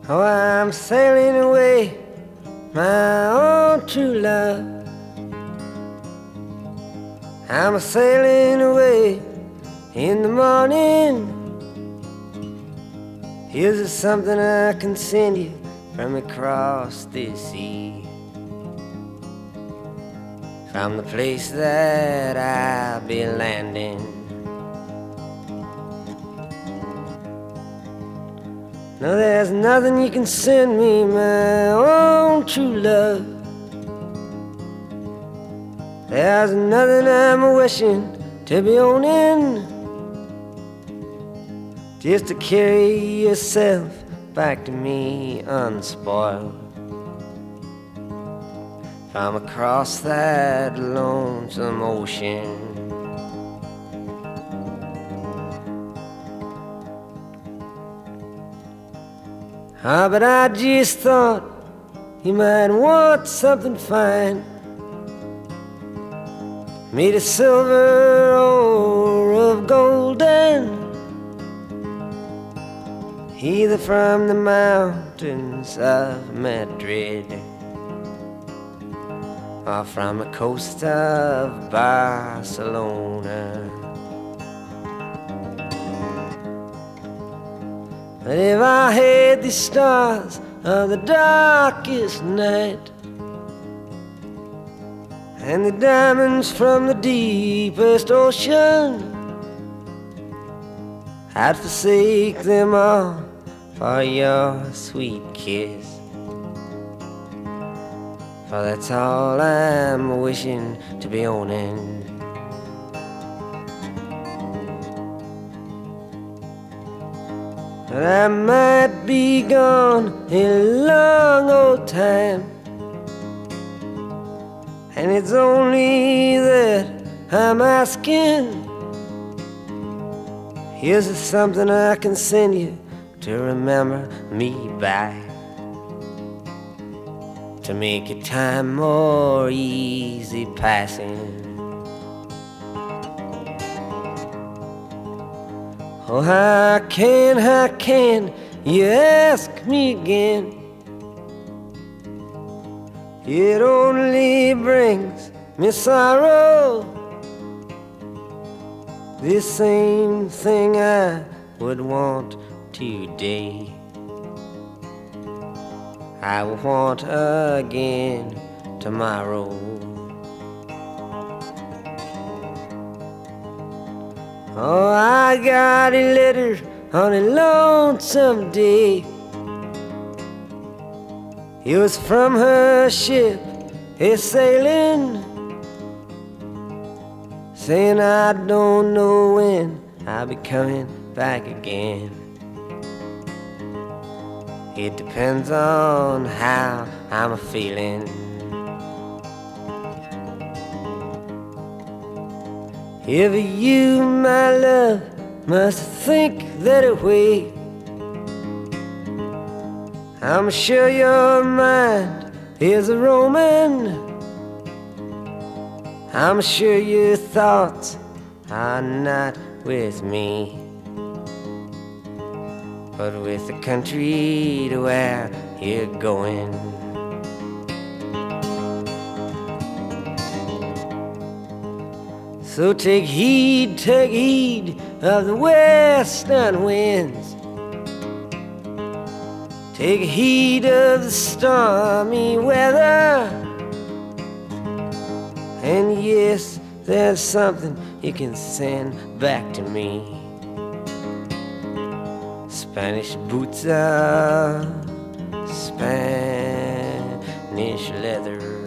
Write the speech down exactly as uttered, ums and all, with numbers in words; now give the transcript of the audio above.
Oh, I'm sailing away, my own true love. I'm sailing away in the morning. Here's something I can send you from across this sea, from the place that I'll be landing. No, there's nothing you can send me, my own true love. There's nothing I'm wishing to be owning, just to carry yourself back to me unspoiled, from across that lonesome ocean. Ah, but I just thought you might want something fine, made of silver or of golden, either from the mountains of Madrid or from the coast of Barcelona. But if I had the stars of the darkest night and the diamonds from the deepest ocean, I'd forsake them all for your sweet kiss, for that's all I'm wishing to be owning. But I might be gone a long old time, and it's only that I'm asking. Here's something I can send you to remember me by, to make your time more easy passing. Oh, how can, how can you ask me again? It only brings me sorrow, this same thing I would want today, I will want again tomorrow. Oh, I got a letter on a lonesome day. It was from her ship, a sailing, saying I don't know when I'll be coming back again. It depends on how I'm feeling. If you, my love, must think that way, I'm sure your mind is a roaming. I'm sure your thoughts are not with me, but with the country to where you're going. So take heed, take heed of the western winds, take heed of the stormy weather, and yes, there's something you can send back to me. Spanish boots of Spanish leather.